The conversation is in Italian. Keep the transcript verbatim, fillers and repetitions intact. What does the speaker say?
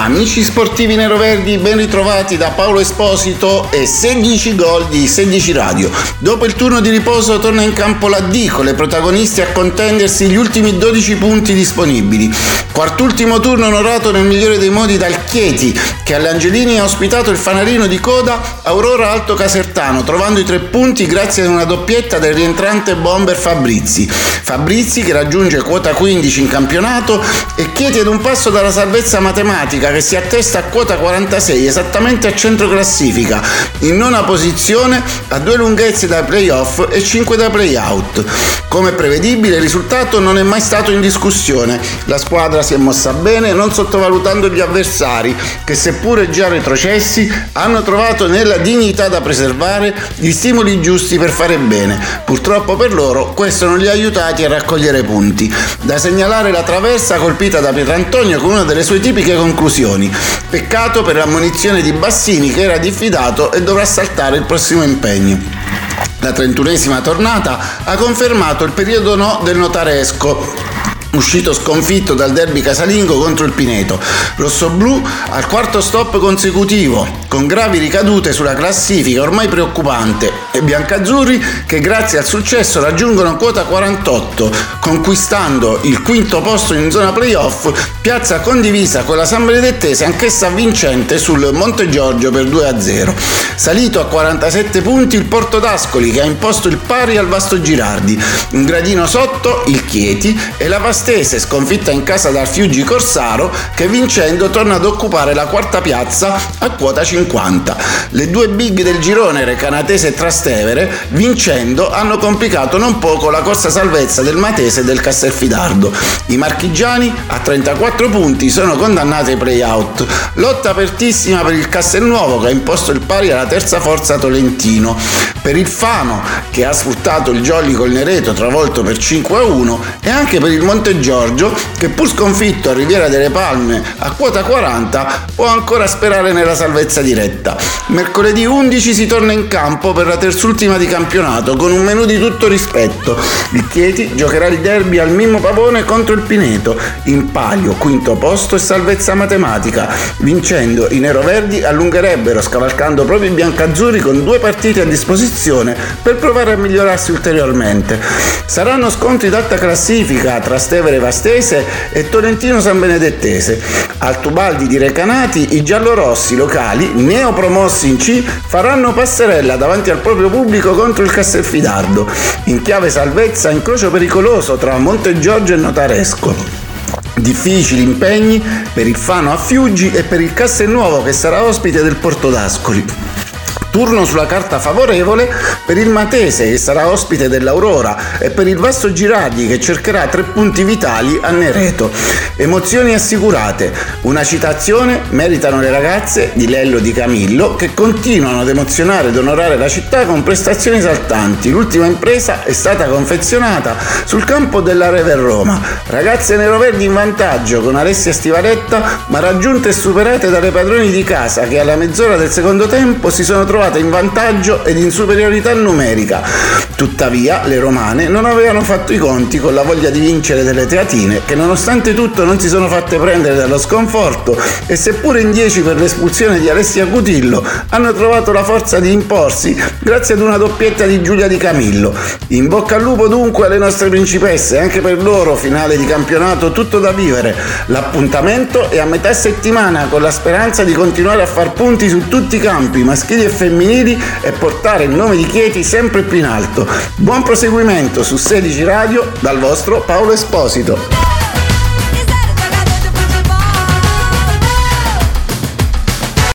Amici sportivi neroverdi, ben ritrovati da Paolo Esposito e sedici gol di sedici Radio. Dopo il turno di riposo torna in campo la D con le protagonisti a contendersi gli ultimi dodici punti disponibili. Quartultimo turno onorato nel migliore dei modi dal Chieti, che alle Angelini ha ospitato il fanarino di coda Aurora Alto Casertano, trovando i tre punti grazie ad una doppietta del rientrante bomber Fabrizi. Fabrizi che raggiunge quota quindici in campionato e Chieti ad un passo dalla salvezza matematica, che si attesta a quota quarantasei, esattamente a centro classifica, in nona posizione, a due lunghezze da playoff e cinque da playout. Come prevedibile, il risultato non è mai stato in discussione. La squadra si è mossa bene, non sottovalutando gli avversari, che seppure già retrocessi, hanno trovato nella dignità da preservare gli stimoli giusti per fare bene. Purtroppo per loro questo non li ha aiutati a raccogliere punti. Da segnalare la traversa colpita da Pierantonio con una delle sue tipiche conclusioni. Peccato per l'ammonizione di Bassini, che era diffidato e dovrà saltare il prossimo impegno. La trentunesima tornata ha confermato il periodo no del notaresco, uscito sconfitto dal derby casalingo contro il Pineto. Rossoblù al quarto stop consecutivo, con gravi ricadute sulla classifica ormai preoccupante, e biancazzurri che grazie al successo raggiungono quota quarantotto, conquistando il quinto posto in zona playoff, piazza condivisa con la San Benedettese, anch'essa vincente sul Monte Giorgio per due a zero. Salito a quarantasette punti il Porto d'Ascoli, che ha imposto il pari al Vasto Girardi. Un gradino sotto il Chieti e la Vastese, sconfitta in casa dal Fiuggi Corsaro, che vincendo torna ad occupare la quarta piazza a quota cinquanta. Le due big del girone, Recanatese e Trastevere, vincendo hanno complicato non poco la corsa salvezza del Matese e del Castelfidardo. I marchigiani a trentaquattro punti sono condannati ai play-out. Lotta apertissima per il Castelnuovo, che ha imposto il pari alla terza forza Tolentino. Per il Fano, che ha sfruttato il jolly col Nereto travolto per cinque a uno, e anche per il Monte Giorgio, che pur sconfitto a Riviera delle Palme a quota quaranta può ancora sperare nella salvezza diretta. Mercoledì undici si torna in campo per la terzultima di campionato con un menù di tutto rispetto. Il Chieti giocherà il derby al Mimmo Pavone contro il Pineto, in palio quinto posto e salvezza matematica. Vincendo, i neroverdi allungherebbero, scavalcando proprio i biancazzurri con due partite a disposizione per provare a migliorarsi ulteriormente. Saranno scontri d'alta classifica tra Trastevere Vastese e Tolentino San Benedettese. Al Tubaldi di Recanati i giallorossi locali, neopromossi in C, faranno passerella davanti al proprio pubblico contro il Castelfidardo. In chiave salvezza, incrocio pericoloso tra Monte Giorgio e Notaresco. Difficili impegni per il Fano a Fiuggi e per il Castelnuovo, che sarà ospite del Porto d'Ascoli. Turno sulla carta favorevole per il Matese, che sarà ospite dell'Aurora, e per il Vasto Girardi, che cercherà tre punti vitali a Nereto. Emozioni assicurate. Una citazione meritano le ragazze di Lello Di Camillo, che continuano ad emozionare ed onorare la città con prestazioni esaltanti. L'ultima impresa è stata confezionata sul campo della Rever Roma. Ragazze neroverdi in vantaggio con Alessia Stivaletta, ma raggiunte e superate dalle padroni di casa, che alla mezz'ora del secondo tempo si sono trovate in vantaggio ed in superiorità numerica. Tuttavia le romane non avevano fatto i conti con la voglia di vincere delle teatine, che nonostante tutto non si sono fatte prendere dallo sconforto e, seppure in dieci per l'espulsione di Alessia Cutillo, hanno trovato la forza di imporsi grazie ad una doppietta di Giulia Di Camillo. In bocca al lupo dunque alle nostre principesse, anche per loro finale di campionato tutto da vivere. L'appuntamento è a metà settimana, con la speranza di continuare a far punti su tutti i campi, maschili e femminili, e portare il nome di Chieti sempre più in alto. Buon proseguimento su sedici Radio dal vostro Paolo Esposito.